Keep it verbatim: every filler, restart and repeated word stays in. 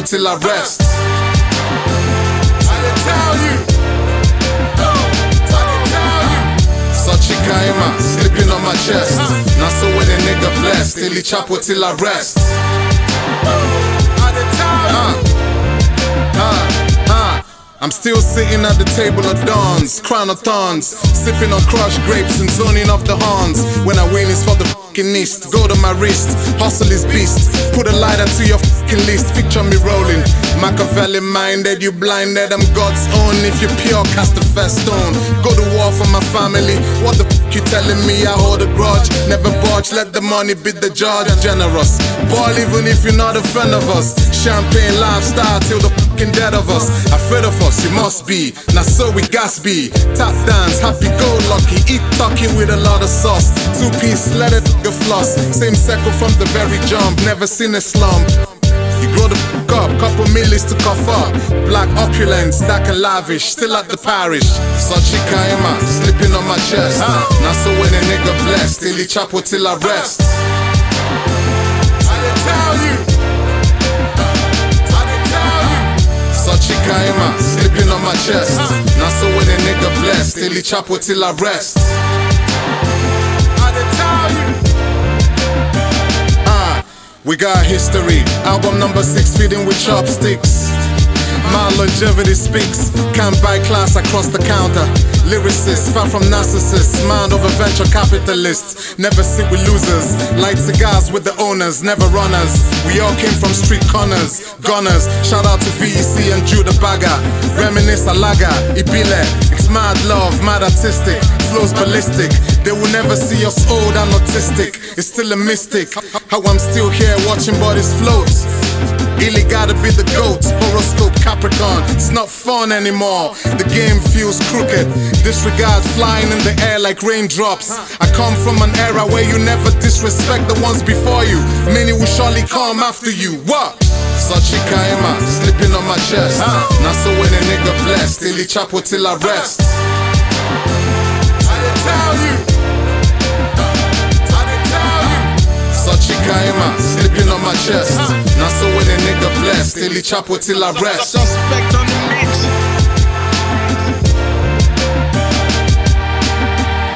chapel till I rest. I tell you, I tell you. Such a kaima, slipping on my chest. Now so when a nigga blessed, till he chapel till I rest. I tell you. Uh, uh. I'm still sitting at the table of dawns, crown of thorns, sipping on crushed grapes and zoning off the horns. When I win is for the fucking east, gold on my wrist, hustle is beast. Put a lighter to your fucking list, picture me rolling. Machiavelli minded, you blinded, I'm God's own. If you're pure, cast the first stone. Go to war for my family, what the fuck you telling me? I hold a grudge, never budge, let the money be the judge. Generous, ball even if you're not a friend of us. Champagne lifestyle till the fucking dead of us. Afraid of us, you must be, now so we gas be. Tap dance, happy go lucky, eat talking with a lot of sauce. Two piece, let it go floss. Same circle from the very jump, never seen a slump. You grow the fuck up, couple millies to cough up. Black opulence, stack and lavish, still at the parish. Such a kaima, slipping on my chest. Now so when a nigga blessed, till he chapel till I rest. I tell you, I tell you. Such a kaima, slipping on my chest. Now so when a nigga blessed, till he chapel till I rest. I tell you. Ah, we got history. Album number six, feeding with chopsticks. My longevity speaks. Can't buy class across the counter. Lyricists, far from narcissists. Mind over venture capitalists. Never sit with losers. Light cigars with the owners, never runners. We all came from street corners. Gunners, shout out to V E C and Judah Baga. Reminisce Alaga, Ibile. It's mad love, mad artistic. Flows ballistic. They will never see us old and autistic. It's still a mystic. How I'm still here watching bodies float. Really gotta be the GOAT, horoscope Capricorn. It's not fun anymore, the game feels crooked. Disregard flying in the air like raindrops. I come from an era where you never disrespect the ones before you. Many will surely come after you. What? Such a kaima, slipping on my chest. Now so when a nigga blessed, till he chapel till I rest. I tell you, I tell you. Such a kaima, slipping on my chest. Now so when a nigga blessed, till he chapel till I rest. Suspect on the mix.